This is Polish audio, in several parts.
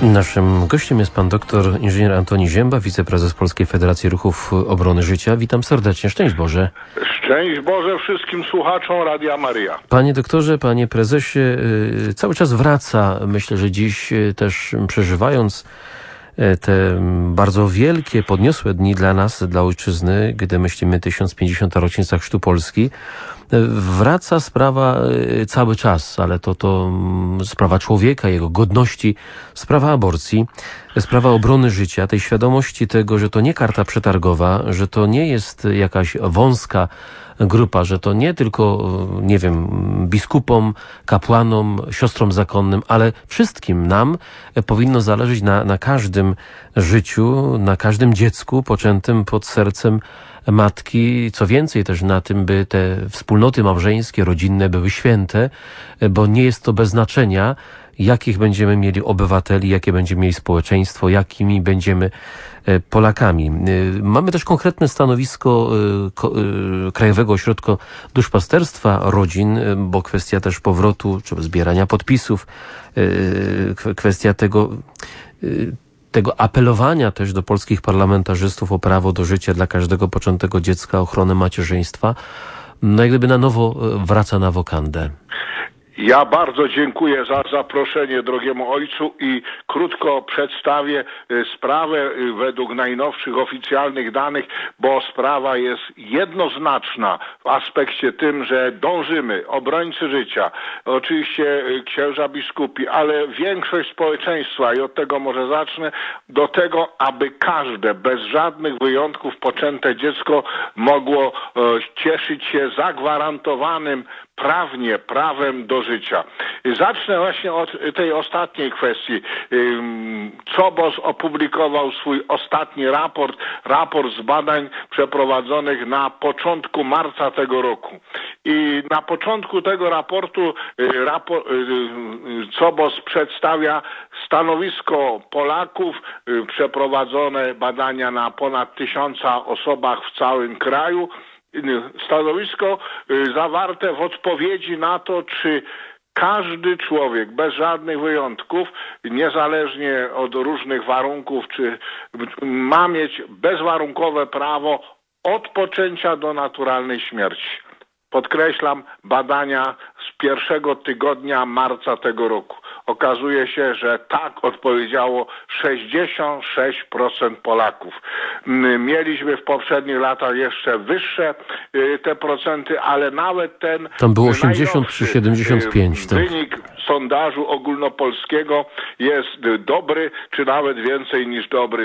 Naszym gościem jest pan doktor inżynier Antoni Zięba, wiceprezes Polskiej Federacji Ruchów Obrony Życia. Witam serdecznie. Szczęść Boże. Szczęść Boże wszystkim słuchaczom Radia Maryja. Panie doktorze, panie prezesie, cały czas wraca, myślę, że dziś też przeżywając te bardzo wielkie, podniosłe dni dla nas, dla ojczyzny, gdy myślimy 1050. rocznica chrztu Polski, wraca sprawa cały czas, ale to sprawa człowieka, jego godności, sprawa aborcji, sprawa obrony życia, tej świadomości tego, że to nie karta przetargowa, że to nie jest jakaś wąska grupa, że to nie tylko, nie wiem, biskupom, kapłanom, siostrom zakonnym, ale wszystkim nam powinno zależeć na każdym życiu, na każdym dziecku poczętym pod sercem matki, co więcej też na tym, by te wspólnoty małżeńskie, rodzinne były święte, bo nie jest to bez znaczenia, jakich będziemy mieli obywateli, jakie będziemy mieli społeczeństwo, jakimi będziemy Polakami. Mamy też konkretne stanowisko Krajowego Ośrodka Duszpasterstwa Rodzin, bo kwestia też powrotu, czy zbierania podpisów, kwestia tego apelowania też do polskich parlamentarzystów o prawo do życia dla każdego poczętego dziecka, ochronę macierzyństwa, no jak gdyby na nowo wraca na wokandę. Ja bardzo dziękuję za zaproszenie, drogiemu ojcu, i krótko przedstawię sprawę według najnowszych oficjalnych danych, bo sprawa jest jednoznaczna w aspekcie tym, że dążymy, obrońcy życia, oczywiście księża biskupi, ale większość społeczeństwa, i od tego może zacznę, do tego, aby każde, bez żadnych wyjątków, poczęte dziecko mogło cieszyć się zagwarantowanym prawnie prawem do życia. Zacznę właśnie od tej ostatniej kwestii. COBOS opublikował swój ostatni raport z badań przeprowadzonych na początku marca tego roku. I na początku tego raportu COBOS przedstawia stanowisko Polaków, przeprowadzone badania na ponad 1000 osobach w całym kraju. Stanowisko zawarte w odpowiedzi na to, czy każdy człowiek, bez żadnych wyjątków, niezależnie od różnych warunków, czy ma mieć bezwarunkowe prawo od poczęcia do naturalnej śmierci. Podkreślam, badania z pierwszego tygodnia marca tego roku. Okazuje się, że tak odpowiedziało 66% Polaków. Mieliśmy w poprzednich latach jeszcze wyższe te procenty, ale nawet ten tam było 80 czy 75. Wynik sondażu ogólnopolskiego jest dobry, czy nawet więcej niż dobry.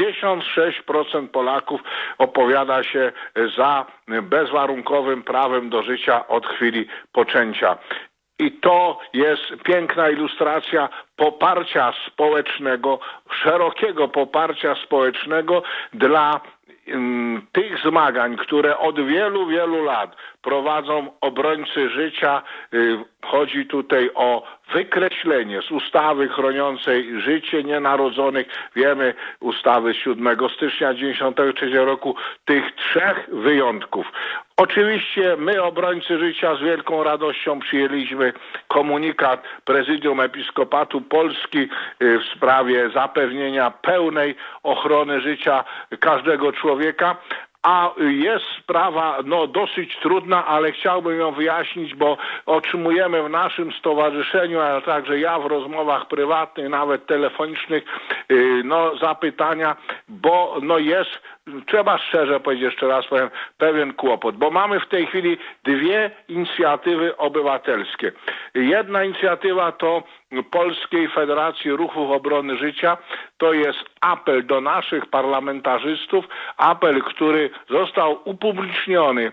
66% Polaków opowiada się za bezwarunkowym prawem do życia od chwili poczęcia. I to jest piękna ilustracja poparcia społecznego, szerokiego poparcia społecznego dla tych zmagań, które od wielu, wielu lat prowadzą obrońcy życia. Chodzi tutaj o wykreślenie z ustawy chroniącej życie nienarodzonych, wiemy, ustawy z 7 stycznia 1993 roku, tych 3 wyjątków. Oczywiście my, obrońcy życia, z wielką radością przyjęliśmy komunikat Prezydium Episkopatu Polski w sprawie zapewnienia pełnej ochrony życia każdego człowieka. A jest sprawa dosyć trudna, ale chciałbym ją wyjaśnić, bo otrzymujemy w naszym stowarzyszeniu, ale także ja w rozmowach prywatnych, nawet telefonicznych, zapytania, bo jest, trzeba szczerze powiedzieć, jeszcze raz powiem, pewien kłopot, bo mamy w tej chwili 2 inicjatywy obywatelskie. Jedna inicjatywa to Polskiej Federacji Ruchów Obrony Życia, to jest apel do naszych parlamentarzystów, apel, który został upubliczniony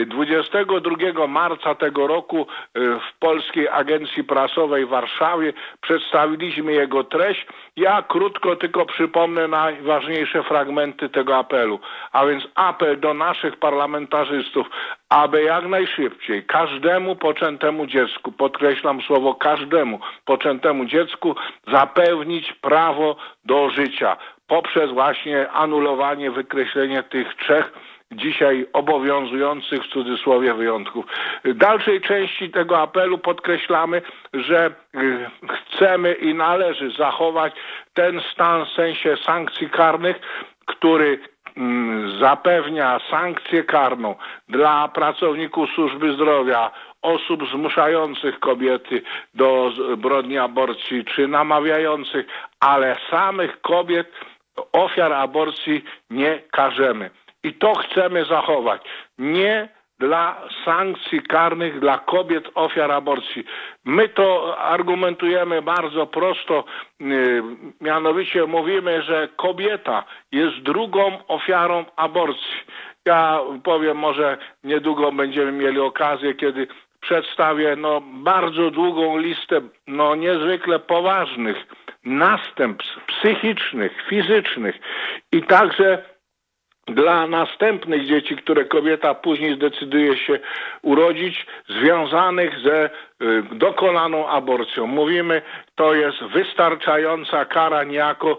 22 marca tego roku w Polskiej Agencji Prasowej w Warszawie. Przedstawiliśmy jego treść. Ja krótko tylko przypomnę najważniejsze fragmenty tego apelu. A więc apel do naszych parlamentarzystów, aby jak najszybciej każdemu poczętemu dziecku, podkreślam słowo każdemu poczętemu dziecku, zapewnić prawo do życia. poprzez właśnie anulowanie, wykreślenie tych 3 dzisiaj obowiązujących w cudzysłowie wyjątków. W dalszej części tego apelu podkreślamy, że chcemy i należy zachować ten stan w sensie sankcji karnych, który zapewnia sankcję karną dla pracowników służby zdrowia, osób zmuszających kobiety do zbrodni aborcji czy namawiających, ale samych kobiet, ofiar aborcji nie karzemy. I to chcemy zachować. Nie dla sankcji karnych dla kobiet ofiar aborcji. My to argumentujemy bardzo prosto, mianowicie mówimy, że kobieta jest drugą ofiarą aborcji. Ja powiem, może niedługo będziemy mieli okazję, kiedy przedstawię bardzo długą listę niezwykle poważnych następstw psychicznych, fizycznych i także dla następnych dzieci, które kobieta później zdecyduje się urodzić, związanych ze dokonaną aborcją. Mówimy, to jest wystarczająca kara niejako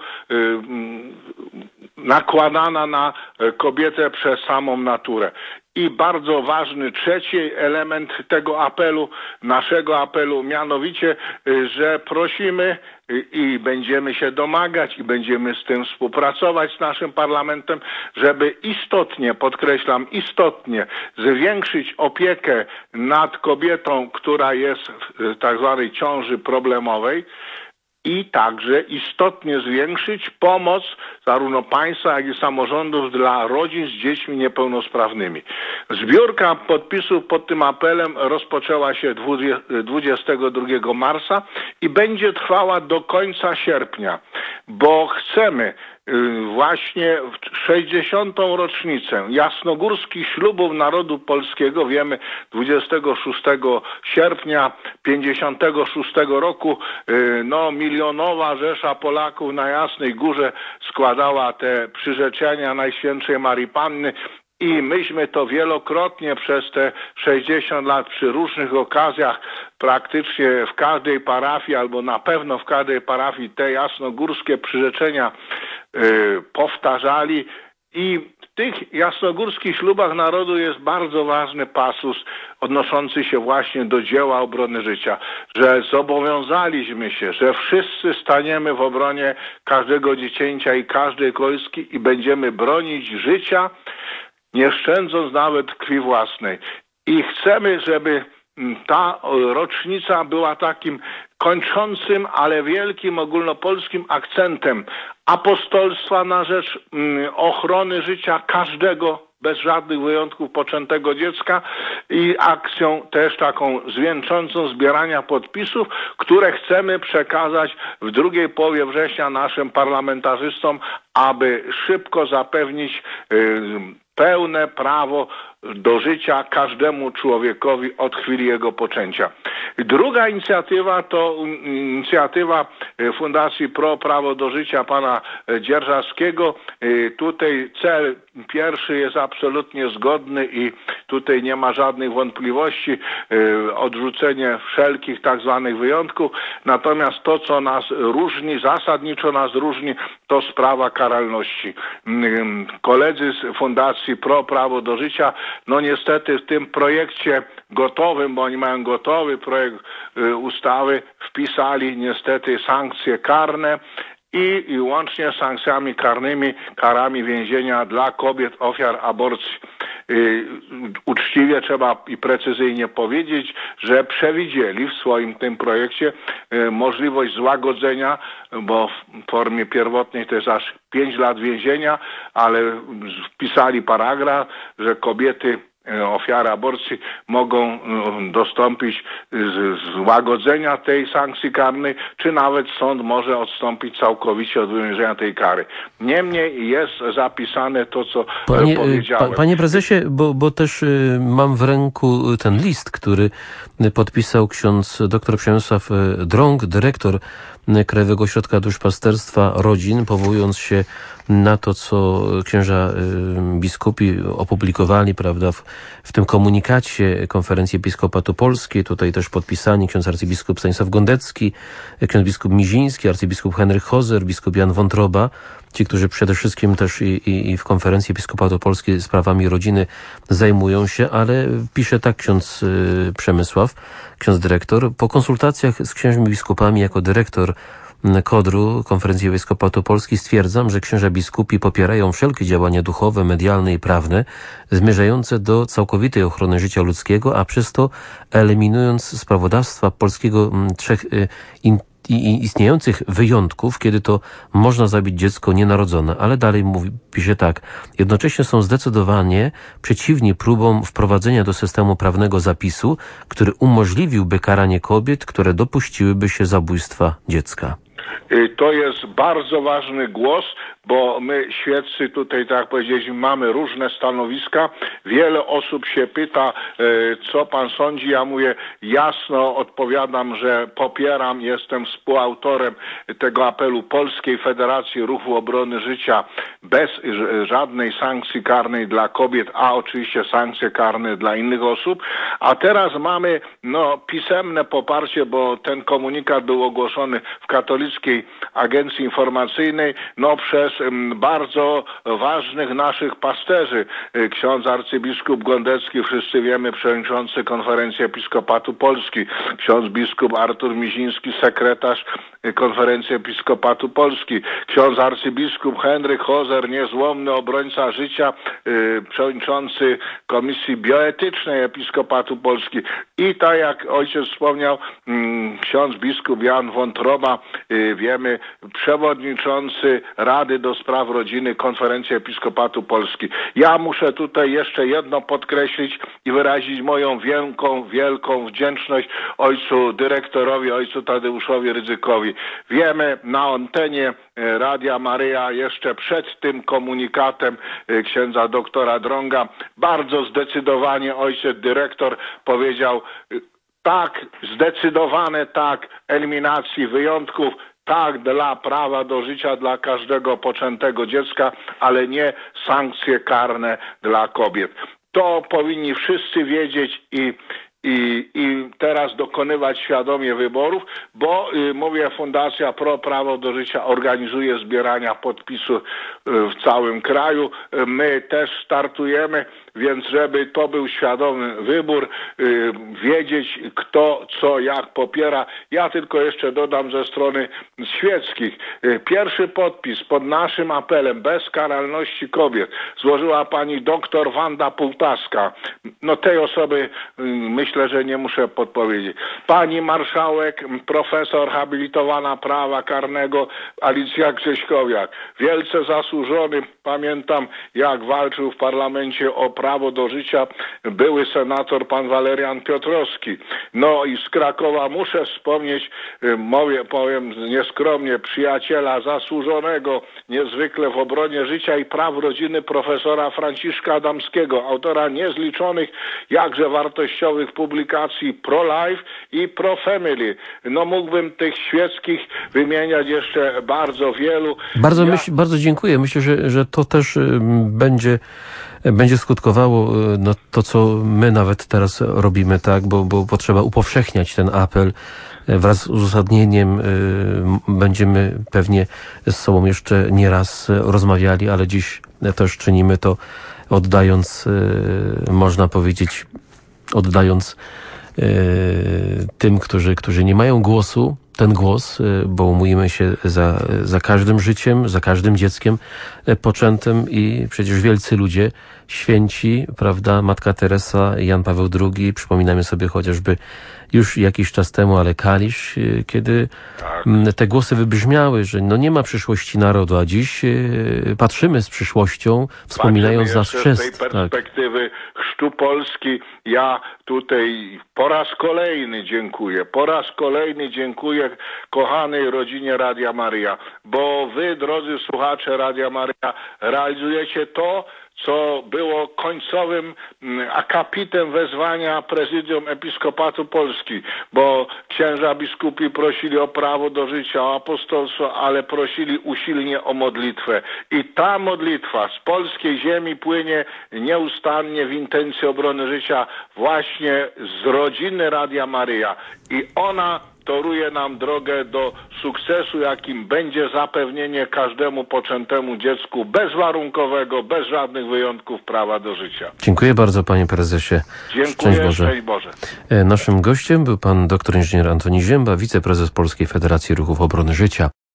nakładana na kobietę przez samą naturę. I bardzo ważny trzeci element tego apelu, naszego apelu, mianowicie, że prosimy i będziemy się domagać i będziemy z tym współpracować z naszym parlamentem, żeby istotnie, podkreślam, istotnie zwiększyć opiekę nad kobietą, która jest w tak zwanej ciąży problemowej, i także istotnie zwiększyć pomoc zarówno państwa, jak i samorządów dla rodzin z dziećmi niepełnosprawnymi. Zbiórka podpisów pod tym apelem rozpoczęła się 22 marca i będzie trwała do końca sierpnia, bo chcemy właśnie w 60. rocznicę jasnogórskich ślubów narodu polskiego, wiemy, 26 sierpnia 56 roku milionowa rzesza Polaków na Jasnej Górze składała te przyrzeczenia Najświętszej Marii Panny. I myśmy to wielokrotnie przez te 60 lat przy różnych okazjach praktycznie w każdej parafii albo na pewno w każdej parafii te jasnogórskie przyrzeczenia powtarzali. I w tych jasnogórskich ślubach narodu jest bardzo ważny pasus odnoszący się właśnie do dzieła obrony życia, że zobowiązaliśmy się, że wszyscy staniemy w obronie każdego dziecięcia i każdej kołyski i będziemy bronić życia, nie szczędząc nawet krwi własnej. I chcemy, żeby ta rocznica była takim kończącym, ale wielkim ogólnopolskim akcentem apostolstwa na rzecz ochrony życia każdego, bez żadnych wyjątków, poczętego dziecka i akcją też taką zwieńczącą zbierania podpisów, które chcemy przekazać w drugiej połowie września naszym parlamentarzystom, aby szybko zapewnić pełne prawo do życia każdemu człowiekowi od chwili jego poczęcia. Druga inicjatywa to inicjatywa Fundacji Pro Prawo do Życia pana Dzierżawskiego. Tutaj cel pierwszy jest absolutnie zgodny i tutaj nie ma żadnych wątpliwości, odrzucenie wszelkich tak zwanych wyjątków. Natomiast to, co nas różni, zasadniczo nas różni, to sprawa karalności. Koledzy z Fundacji Pro Prawo do Życia, niestety w tym projekcie gotowym, bo oni mają gotowy projekt ustawy, wpisali niestety sankcje karne i łącznie z sankcjami karnymi, karami więzienia dla kobiet ofiar aborcji. Uczciwie trzeba i precyzyjnie powiedzieć, że przewidzieli w swoim tym projekcie możliwość złagodzenia, bo w formie pierwotnej to jest aż 5 lat więzienia, ale wpisali paragraf, że kobiety ofiary aborcji mogą dostąpić złagodzenia tej sankcji karnej, czy nawet sąd może odstąpić całkowicie od wymierzenia tej kary. Niemniej jest zapisane to, co powiedziałem. Panie prezesie, bo też mam w ręku ten list, który podpisał ksiądz dr Przemysław Drąg, dyrektor Krajowego Ośrodka Duszpasterstwa Rodzin, powołując się na to, co księża biskupi opublikowali, prawda, w tym komunikacie Konferencji Episkopatu Polskiej. Tutaj też podpisani ksiądz arcybiskup Stanisław Gondecki, ksiądz biskup Miziński, arcybiskup Henryk Hozer, biskup Jan Wątroba. Ci, którzy przede wszystkim też i w Konferencji Episkopatu Polskiej sprawami rodziny zajmują się, ale pisze tak ksiądz Przemysław, ksiądz dyrektor. Po konsultacjach z księżmi biskupami jako dyrektor KODR-u, Konferencji Episkopatu Polskiej, stwierdzam, że księża biskupi popierają wszelkie działania duchowe, medialne i prawne zmierzające do całkowitej ochrony życia ludzkiego, a przez to eliminując z prawodawstwa polskiego trzech istniejących wyjątków, kiedy to można zabić dziecko nienarodzone, ale dalej pisze tak. Jednocześnie są zdecydowanie przeciwni próbom wprowadzenia do systemu prawnego zapisu, który umożliwiłby karanie kobiet, które dopuściłyby się zabójstwa dziecka. To jest bardzo ważny głos, bo my świeccy tutaj, tak jak powiedzieliśmy, mamy różne stanowiska. Wiele osób się pyta, co pan sądzi. Ja mówię, jasno odpowiadam, że popieram, jestem współautorem tego apelu Polskiej Federacji Ruchu Obrony Życia bez żadnej sankcji karnej dla kobiet, a oczywiście sankcje karne dla innych osób. A teraz mamy pisemne poparcie, bo ten komunikat był ogłoszony w Katolickiej Agencji Informacyjnej przez bardzo ważnych naszych pasterzy. Ksiądz arcybiskup Gondecki, wszyscy wiemy, przewodniczący Konferencji Episkopatu Polski, ksiądz biskup Artur Miziński, sekretarz Konferencji Episkopatu Polski, ksiądz arcybiskup Henryk Hozer, niezłomny obrońca życia, przewodniczący Komisji Bioetycznej Episkopatu Polski i tak jak ojciec wspomniał, ksiądz biskup Jan Wątroba, wiemy, przewodniczący Rady do Spraw Rodziny Konferencji Episkopatu Polski. Ja muszę tutaj jeszcze jedno podkreślić i wyrazić moją wielką wdzięczność ojcu dyrektorowi, ojcu Tadeuszowi Rydzykowi. Wiemy na antenie Radia Maryja jeszcze przed tym komunikatem księdza doktora Drąga bardzo zdecydowanie ojciec dyrektor powiedział tak, zdecydowane tak, eliminacji wyjątków, tak dla prawa do życia dla każdego poczętego dziecka, ale nie sankcje karne dla kobiet. To powinni wszyscy wiedzieć i teraz dokonywać świadomie wyborów, bo mówię, Fundacja Pro Prawo do Życia organizuje zbierania podpisów w całym kraju. My też startujemy, więc żeby to był świadomy wybór, wiedzieć kto, co, jak popiera. Ja tylko jeszcze dodam ze strony świeckich. Pierwszy podpis pod naszym apelem bez karalności kobiet złożyła pani doktor Wanda Półtaska. Tej osoby myślę, że nie muszę podpowiedzieć. Pani marszałek, profesor habilitowana prawa karnego Alicja Grześkowiak. Wielce zasłużony, pamiętam jak walczył w parlamencie o prawo do życia były senator pan Walerian Piotrowski. I z Krakowa muszę wspomnieć, powiem nieskromnie, przyjaciela zasłużonego niezwykle w obronie życia i praw rodziny profesora Franciszka Adamskiego, autora niezliczonych, jakże wartościowych publikacji Pro-Life i Pro-Family. Mógłbym tych świeckich wymieniać jeszcze bardzo wielu. Bardzo dziękuję. Myślę, że to też będzie skutkowało to, co my nawet teraz robimy, tak, bo potrzeba upowszechniać ten apel. Wraz z uzasadnieniem będziemy pewnie z sobą jeszcze nieraz rozmawiali, ale dziś też czynimy to oddając, można powiedzieć, tym, którzy nie mają głosu, ten głos, bo umówimy się za każdym życiem, za każdym dzieckiem poczętym i przecież wielcy ludzie, święci, prawda, Matka Teresa, Jan Paweł II, przypominamy sobie chociażby już jakiś czas temu, ale Kalisz, kiedy te głosy wybrzmiały, że nie ma przyszłości narodu, a dziś patrzymy z przyszłością, wspominając nas chrzest. Z tej perspektywy chrztu Polski ja tutaj po raz kolejny dziękuję kochanej rodzinie Radia Maryja, bo wy, drodzy słuchacze Radia Maryja, realizujecie to, co było końcowym akapitem wezwania Prezydium Episkopatu Polski, bo księża biskupi prosili o prawo do życia, o apostolstwo, ale prosili usilnie o modlitwę. I ta modlitwa z polskiej ziemi płynie nieustannie w intencji obrony życia właśnie z rodziny Radia Maryja. I ona toruje nam drogę do sukcesu, jakim będzie zapewnienie każdemu poczętemu dziecku bezwarunkowego, bez żadnych wyjątków prawa do życia. Dziękuję bardzo, panie prezesie. Dziękuję, szczęść Boże. Naszym gościem był pan dr inżynier Antoni Zięba, wiceprezes Polskiej Federacji Ruchów Obrony Życia.